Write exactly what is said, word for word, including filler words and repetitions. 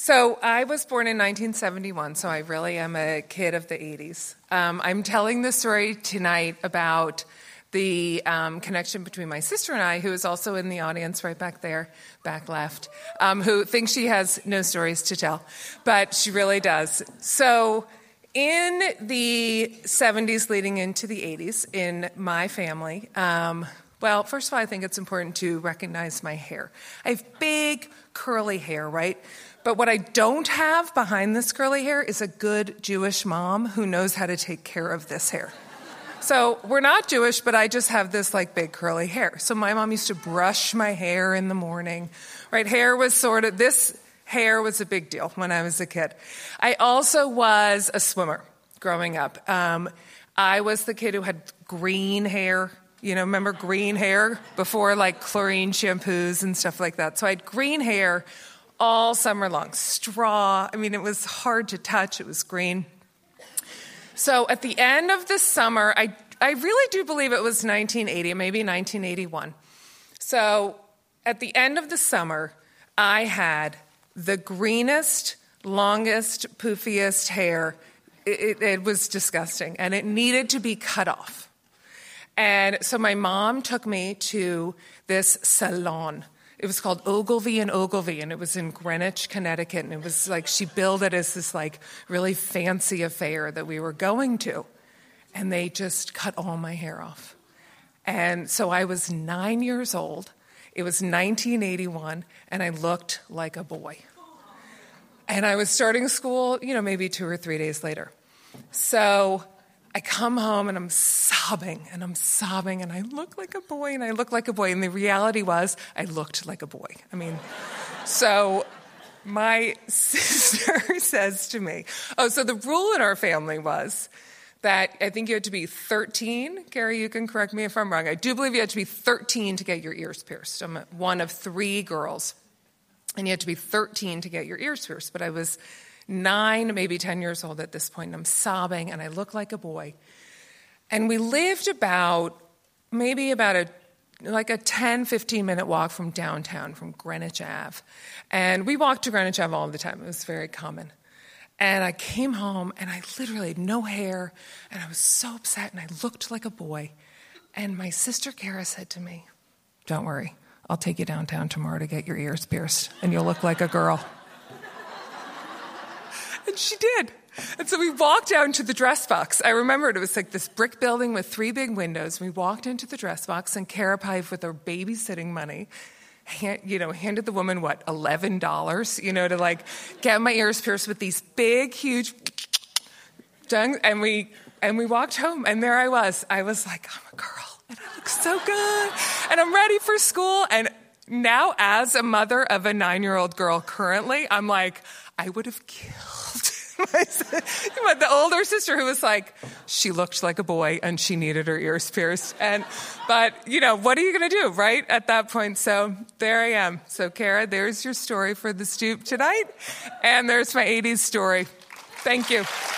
So I was born in nineteen seventy-one, so I really am a kid of the eighties. Um, I'm telling this story tonight about the um, connection between my sister and I, who is also in the audience right back there, back left, um, who thinks she has no stories to tell, but she really does. So in the seventies leading into the eighties, in my family, um, well, first of all, I think it's important to recognize my hair. I have big, curly hair, right? But what I don't have behind this curly hair is a good Jewish mom who knows how to take care of this hair. So we're not Jewish, but I just have this like big curly hair. So my mom used to brush my hair in the morning, right? Hair was sort of, this hair was a big deal when I was a kid. I also was a swimmer growing up. Um, I was the kid who had green hair. You know, remember green hair before like chlorine shampoos and stuff like that. So I had green hair all summer long, straw. I mean, it was hard to touch. It was green. So at the end of the summer, I, I really do believe it was nineteen eighty, maybe nineteen eighty-one. So at the end of the summer, I had the greenest, longest, poofiest hair. It, it, it was disgusting, and it needed to be cut off. And so my mom took me to this salon. It was called Ogilvy and Ogilvy, and it was in Greenwich, Connecticut. And it was like she billed it as this like really fancy affair that we were going to. And they just cut all my hair off. And so I was nine years old. It was nineteen eighty-one, and I looked like a boy. And I was starting school, you know, maybe two or three days later. So I come home and I'm sobbing and I'm sobbing and I look like a boy and I look like a boy. And the reality was I looked like a boy. I mean, so my sister says to me, oh, so the rule in our family was that I think you had to be thirteen. Gary, you can correct me if I'm wrong. I do believe you had to be thirteen to get your ears pierced. I'm one of three girls. And you had to be thirteen to get your ears pierced. But I was nine, maybe ten years old at this point, and I'm sobbing, and I look like a boy. And we lived about, maybe about a, like a ten, fifteen-minute walk from downtown, from Greenwich Avenue. And we walked to Greenwich Avenue all the time. It was very common. And I came home, and I literally had no hair, and I was so upset, and I looked like a boy. And my sister Kara said to me, don't worry, I'll take you downtown tomorrow to get your ears pierced, and you'll look like a girl. And she did. And so we walked down to the dress box. I remember it, it was like this brick building with three big windows. We walked into the dress box, and Kara Pive, with her babysitting money, hand, you know, handed the woman, what, eleven dollars, you know, to like get my ears pierced with these big, huge, and we, and we walked home, and there I was. I was like, I'm a girl, and I look so good, and I'm ready for school. And now, as a mother of a nine-year-old girl currently, I'm like, I would have killed my, the older sister who was like, she looked like a boy and she needed her ears pierced. And, but, you know, what are you going to do, right, at that point? So there I am. So, Kara, there's your story for the Stoop tonight. And there's my eighties story. Thank you.